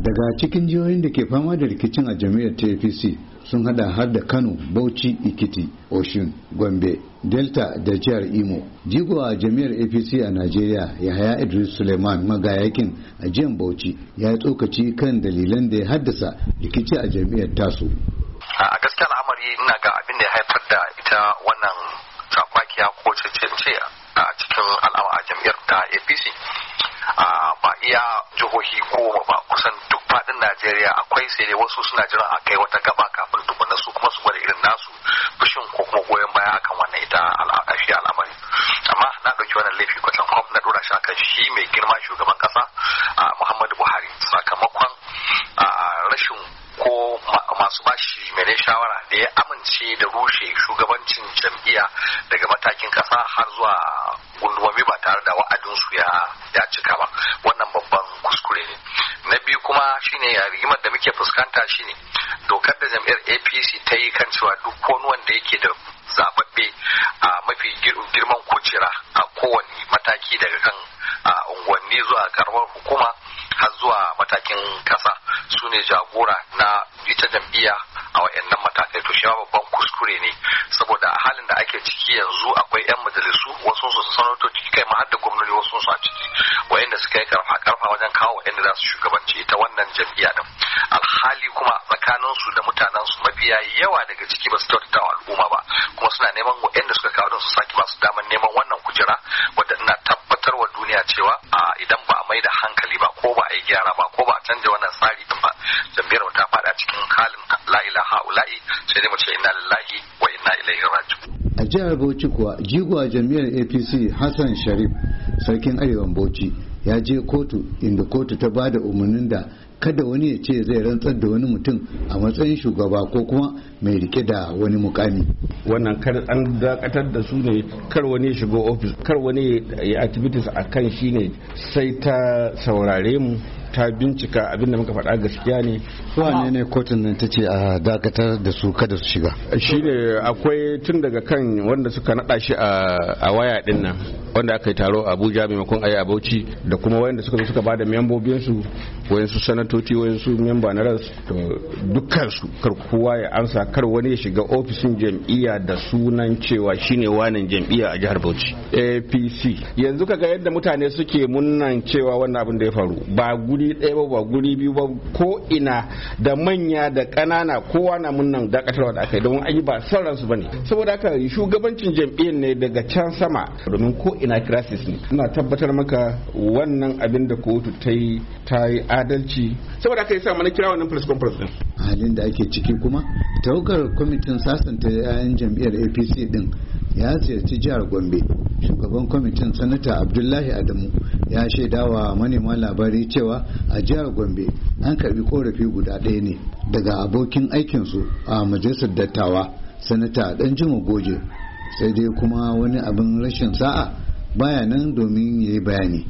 daga cikin jihohin da ke fama da rikicin a jam'iyyar ta APC sun hada har da Kano, Bauchi, Ikiti, Oshun, Gombe, Delta da jihar Imo. Jigo a jam'iyyar APC a Najeriya, Yahaya Idris Suleiman magayakin a jihar Bauchi ya yi tsokaci kan dalilan da ya haddasa rikici a jam'iyyar tasu. A gaskiya al'amari ina ga abin da ya haifar da ita wannan tsakwakiya ko ce a cikin al'amari a jam'iyyar ta APC. Ba iya jihohi goma ba, kusan duk faɗin Najeriya akwai, sai dai wasu suna jiran a kai wata gaba kafin tukuna su kuma su gwada irin nasu fushin ko kuma goyon baya akan wannan ita al'amari. Amma na ɗauki wannan laifi kwatan kwam na ɗora shi akan shi mai girma shugaban ƙasa Muhammadu Buhari, sakamakon rashin ko masu bashi mai shawara da ya amince da rushe shugabancin jam'iyya daga matakin ƙasa har zuwa gundumomi ba tare da wa'adinsu ya cika ba. Wannan babban kuskure ne. Na biyu kuma shine rigimar da muke fuskanta shine dokar da jam'iyyar APC ta yi kan cewa duk wani wanda yake da zababbe a mafi girman kujera a kowane mataki daga kan unguwanni zuwa karamar hukuma har zuwa matakin kasa su ne jagora na ita jam'iyya a wayannan matakai. To shi babban kuskure ne, saboda a halin da ake ciki yanzu akwai 'yan majalisu, wasu su sanatoci kai ma har da gwamnati wasu su a ciki wayanda suka yi karfa wajen kawo wayanda za su shugabanci ita wannan jam'iyya din. Alhali kuma tsakanin su da mutanen su mafiya yawa daga ciki ba su kyautata wa al'umma ba, kuma suna neman wayanda suka kawo don su saki ba su daman neman wannan kujera, wadda ina tabbatar wa duniya cewa idan ba a mai da hankali ba ko ba a yi gyara ba ko ba a canja wannan tsari din ba, jam'iyyar ta fada cikin halin la ilaha ula'i, sai dai mu ce inna lillahi wa inna ilaihi raji'un. A jihar Bauchi kuwa jigo a jam'iyyar APC Hassan Sharif, sarkin arewan Bauchi, ya je kotu inda kotu ta ba da umarnin da kada wani ya ce zai rantsar da wani mutum a matsayin shugaba ko kuma mai rike da wani mukami. Wannan kar an dakatar da su ne, kar wani ya shiga ofis, kar wani ya activities a kan shi ne, sai ta saurare mu ta bincika abinda muka faɗa gaskiya ne. Wane ne kotun nan ta ce a dakatar da su kada su shiga? Shi ne akwai tun daga kan wanda suka naɗa shi a waya ɗin nan, wanda aka yi taro a Abuja maimakon a yi a Bauchi, da kuma wayanda suka zo suka bada membobinsu, wayansu sanatoci, wayansu memba na ras, dukkansu kar kowa ya amsa, kar wani ya shiga ofishin jam'iyya da sunan cewa shine wanan jam'iyya a jihar Bauchi. APC yanzu kaga yadda mutane suke munnan cewa wannan abin da ya faru ba guri ɗaya ba guri biyu ba, ko ina da manya da ƙanana kowa na munnan dakatarwa da aka yi, don ayi ba son ransu bane. Saboda haka shugabancin jam'iyyar ne daga can sama, domin ko ina crisis ne. Ina tabbatar maka wannan abin da kotu ta yi adalci, saboda haka yasa mana kira wannan press conference din. Halin da ake ciki kuma tawagar kwamitin sasanta 'ya'yan jam'iyyar APC din ya ziyarci jihar Gombe. Shugaban kwamitin sanata Abdullahi Adamu ya shaidawa manema labari cewa a jihar Gombe an karbi korafi guda ɗaya ne daga abokin aikinsu a majalisar dattawa, sanata Danjuma Goje, sai dai kuma wani abin rashin sa'a baya nan domin ya yi bayani.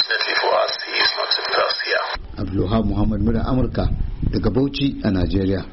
Abdulwahab Muhammad Mura Amurka daga Bauchi a Najeriya.